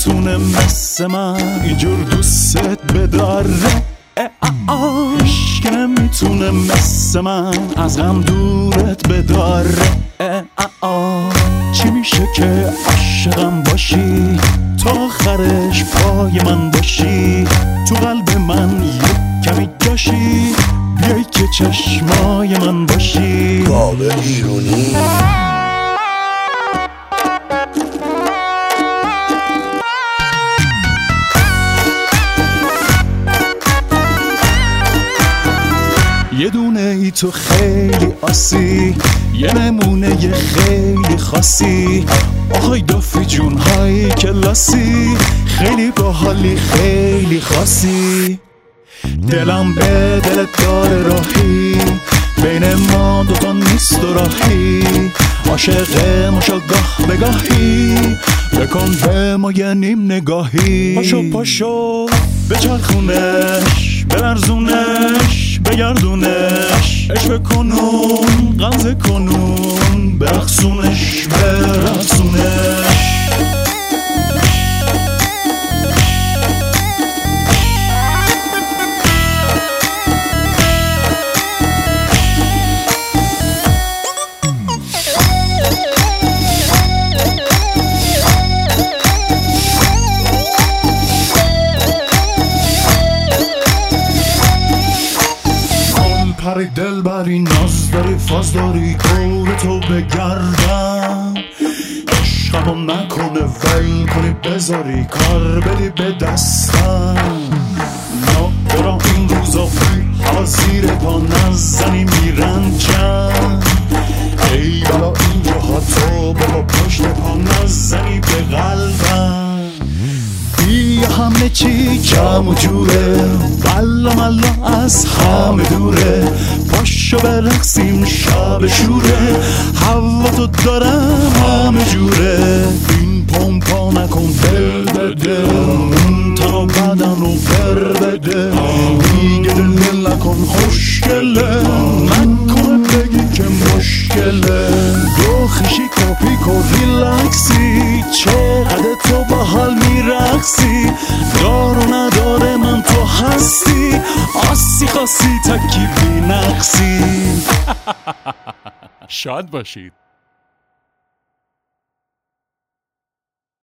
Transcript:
نمیتونه مثل من اینجور دوستت بداره. عشق نمیتونه مثل من از غم دورت بداره. چی میشه که عاشقم باشی تا آخرش پای من باشی، تو قلب من یک کمی جاشی، بیای که چشمای من باشی. کاوه بیرونی یه دونه ای تو خیلی آسی، یه نمونه یه خیلی خاصی. آهای دافی جون های کلاسی، خیلی باحالی خیلی خاصی. دلم به دلت داره راهی، بین ما دوتا نیست و راهی. عاشق ماشا گاه به گاهی، بکن به ما یه نیم نگاهی. پاشو پاشو بچرخونش، برزونش، بگردونش، عشق کنون غمزه کنون، برقصونش برقصونش. پری دل بری ناز داری فاز داری، دور تو بگردم. عشقمو نکنه ول کنی بذاری، کار بدی به دستم. ناگران این روزا هوا زیر پا نزنی میرنجم. ای بلا اینجاها تو بابا پشت پا نزنی به قلبم. بیا همه چی کم و جوره، والا ملا از همه دوره. پاشو برقصیم شب شوره، هوا تو دارم همه جوره. این پمپا نکن دل بده، اون تنو بدن رو بر بده. دیگه دل نکن خوشگله، نکنه بگی که مشکله. دو خیشی کپیک و ریلکسی، چقدر تو با حال میرقصی. دار و نداره من تو هستی، آسی خاصی تکی بی نقصی. شاد باشید.